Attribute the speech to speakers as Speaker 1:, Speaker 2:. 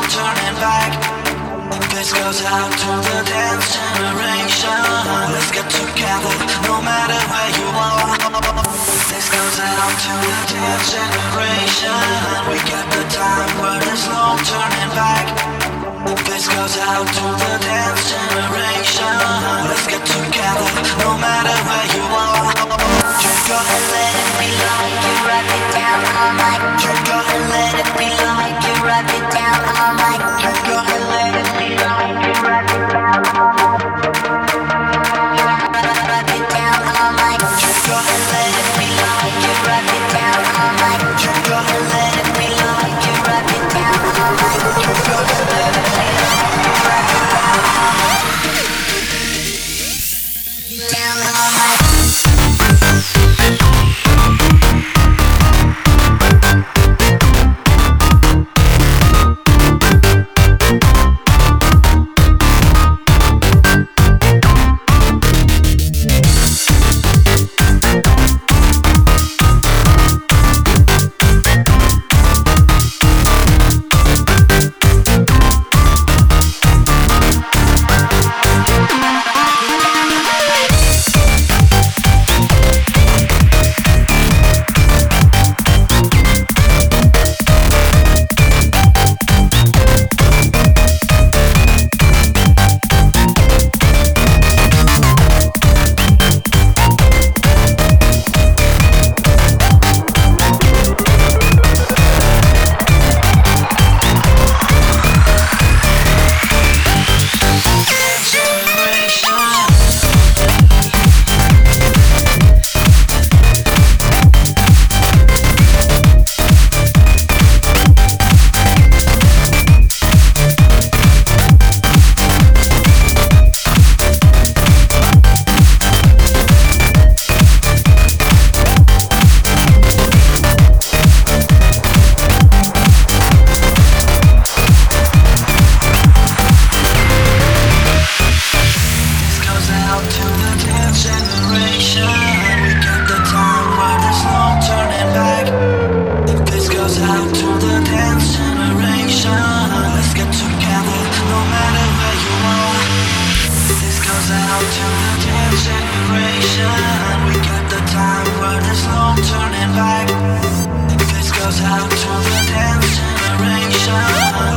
Speaker 1: turning back. This goes out to the dance generation. Let's get together, no matter where you are. This goes out to the dance generation. We got the time where there's no turning back. This goes out to the dance generation. Let's get together, no matter where you are. Go and let it be like you rock it down all night. Go and let it be like you rock it down all night. Go and let it be like you rock it down all night. Rock it down all night. Go and let it be like you rock it down all night. Go and let it be like you rock it down all night. Go and let it be like you rock it down all night. Down all night. Turning back. This goes out to the dance generation.